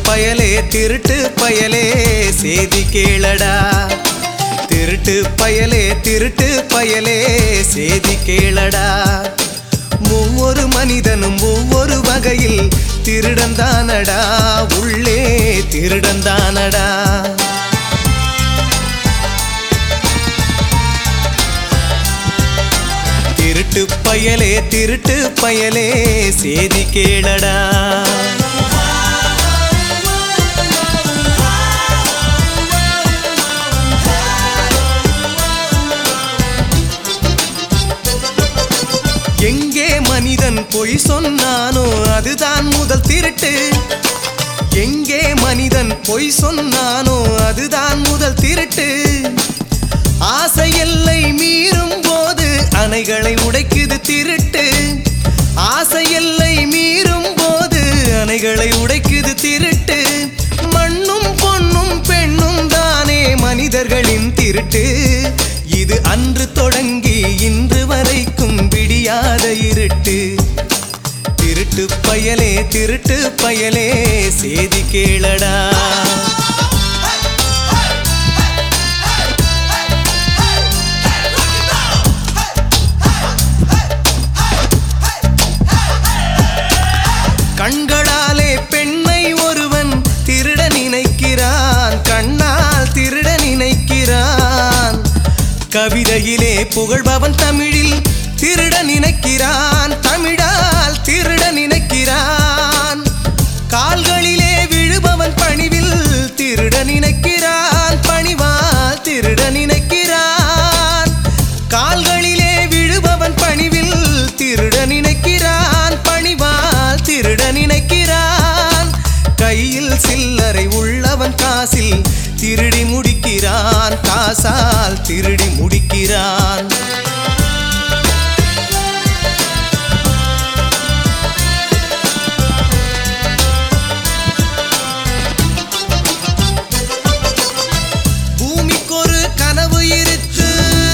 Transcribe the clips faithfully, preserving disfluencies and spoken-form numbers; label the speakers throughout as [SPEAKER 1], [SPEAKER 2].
[SPEAKER 1] பயலே திருட்டு பயலே சேதி கேளடா. திருட்டு பயலே திருட்டு பயலே சேதி கேளடா. ஒவ்வொரு மனிதனும் ஒவ்வொரு வகையில் திருடந்தானடா, உள்ளே திருடந்தானடா. திருட்டு பயலே திருட்டு பயலே சேதி கேளடா. எங்கே மனிதன் பொய் சொன்னானோ அதுதான் முதல் திருட்டு. எங்கே மனிதன் பொய் சொன்னானோ அதுதான் முதல் திருட்டு. ஆசை எல்லை மீறும் போது அணைகளை உடைக்குது திருட்டு. ஆசை எல்லை மீறும் போது அணைகளை உடைக்குது திருட்டு. மண்ணும் பொன்னும் பெண்ணும் தானே மனிதர்களின் திருட்டு. இது அன்று தொடங்கி இன்று வரைக்கும் விடியாத இருட்டு. திருட்டு பயலே திருட்டு பயலே சேதி கேளடா. கண்களாலே பெண்ணை ஒருவன் திருட நினைக்கிறான், கண்ணால் திருட நினைக்கிறான். கவிதையிலே புகழ்பவன் தமிழில் திருட நினைக்கிறான், தமிழால் திருட நினைக்கிறான். கால்களிலே விழுபவன் பணிவில் திருட நினைக்கிறான், பணிவால் திருட நினைக்கிறான். கால்களிலே விழுபவன் பணிவில் திருட நினைக்கிறான், பணிவால் திருட நினைக்கிறான். கையில் சில்லறை உள்ளவன் காசில் திருடி முடிக்கிறான், காசால் திருடி முடிக்கிறான். பூமிக்கொரு கனவு இருக்கு,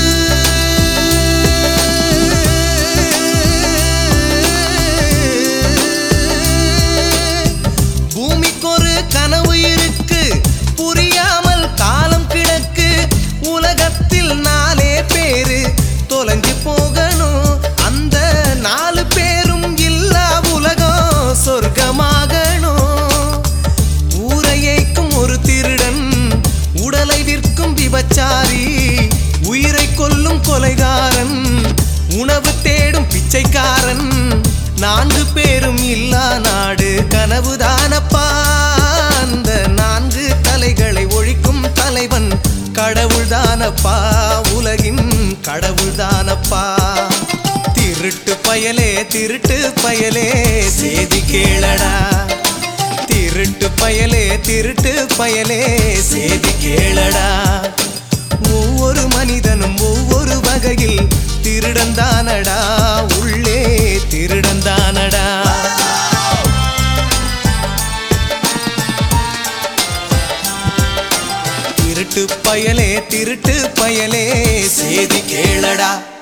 [SPEAKER 1] பூமிக்கொரு கனவு இருக்கு, புரியாமல் காலம் கிடக்கு. உலகத்தில் நாலே பேரு தொலைஞ்சு போகணும், அந்த நாலு பேரும் இல்லா உலகம் சொர்க்கமாகணும். ஊரையைக்கும் ஒரு திருடன், உடலை விற்கும் விபச்சாரி, உயிரை கொல்லும் கொலைகாரன், உணவு தேடும் பிச்சைக்காரன். நான்கு பேரும் இல்லா நாடு கனவுதானப்பா. அந்த நான்கு தலைகளை ஒழிக்கும் தலைவன் கடவுள்தானப்பா, உலகின் கடவுள்தானப்பா. திருட்டு பயலே திருட்டு பயலே சேதி கேளடா. திருட்டு பயலே திருட்டு பயலே சேதி கேளடா. ஒவ்வொரு மனிதனும் ஒவ்வொரு வகையில் திருடந்தானடா, உள்ளே திருடந்தானடா. திருட்டு பயலே திருட்டு பயலே சேதி கேளடா.